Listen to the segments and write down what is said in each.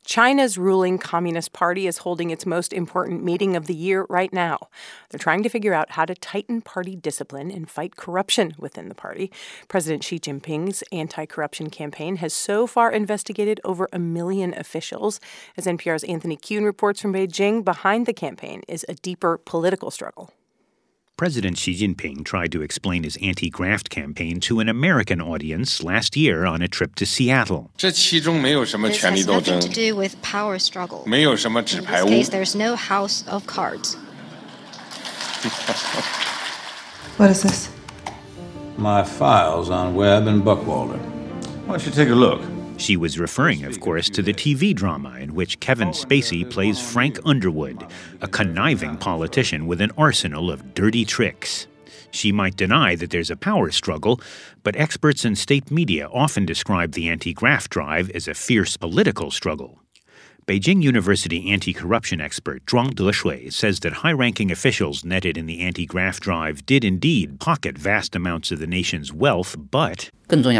China's ruling Communist Party is holding its most important meeting of the year right now. They're trying to figure out how to tighten party discipline and fight corruption within the party. President Xi Jinping's anti-corruption campaign has so far investigated over 1 million officials. As NPR's Anthony Kuhn reports from Beijing, behind the campaign is a deeper political struggle. President Xi Jinping tried to explain his anti-graft campaign to an American audience last year on a trip to Seattle. This has nothing to do with power struggle. In this case, there's no house of cards. What is this? My files on Webb and Buckwalter. Why don't you take a look? She was referring, of course, to the TV drama in which Kevin Spacey plays Frank Underwood, a conniving politician with an arsenal of dirty tricks. She might deny that there's a power struggle, but experts in state media often describe the anti-graft drive as a fierce political struggle. Beijing University anti-corruption expert Zhuang Deshui says that high-ranking officials netted in the anti-graft drive did indeed pocket vast amounts of the nation's wealth, but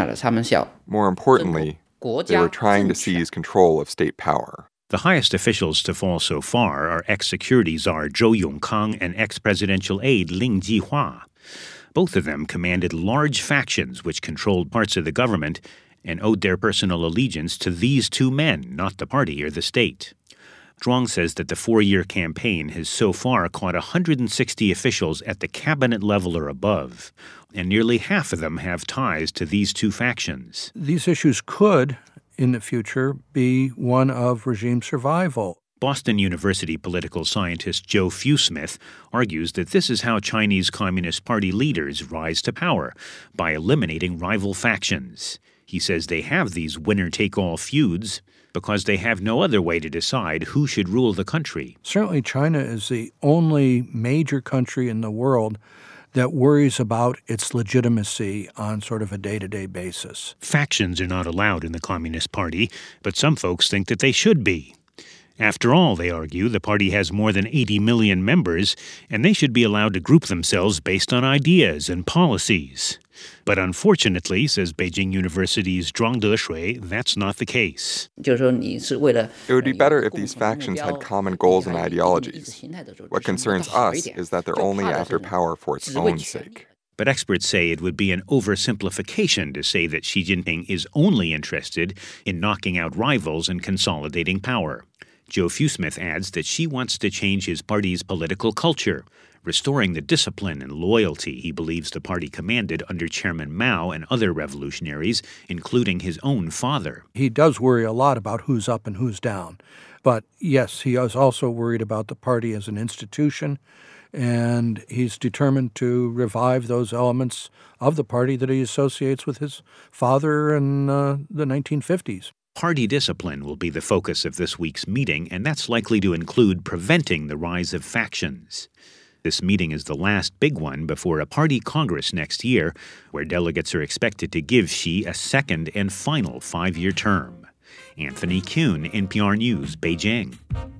more importantly, they were trying to seize control of state power. The highest officials to fall so far are ex-security czar Zhou Yongkang and ex-presidential aide Ling Jihua. Both of them commanded large factions which controlled parts of the government and owed their personal allegiance to these two men, not the party or the state. Zhuang says that the 4-year campaign has so far caught 160 officials at the cabinet level or above, and nearly half of them have ties to these two factions. These issues could, in the future, be one of regime survival. Boston University political scientist Joe Fewsmith argues that this is how Chinese Communist Party leaders rise to power, by eliminating rival factions. He says they have these winner-take-all feuds because they have no other way to decide who should rule the country. Certainly China is the only major country in the world that worries about its legitimacy on sort of a day-to-day basis. Factions are not allowed in the Communist Party, but some folks think that they should be. After all, they argue, the party has more than 80 million members, and they should be allowed to group themselves based on ideas and policies. But unfortunately, says Beijing University's Zhuang Deshui, that's not the case. It would be better if these factions had common goals and ideologies. What concerns us is that they're only after power for its own sake. But experts say it would be an oversimplification to say that Xi Jinping is only interested in knocking out rivals and consolidating power. Joe Fewsmith adds that Xi wants to change his party's political culture, restoring the discipline and loyalty he believes the party commanded under Chairman Mao and other revolutionaries, including his own father. He does worry a lot about who's up and who's down. But yes, he is also worried about the party as an institution, and he's determined to revive those elements of the party that he associates with his father in the 1950s. Party discipline will be the focus of this week's meeting, and that's likely to include preventing the rise of factions. This meeting is the last big one before a party congress next year, where delegates are expected to give Xi a second and final 5-year term. Anthony Kuhn, NPR News, Beijing.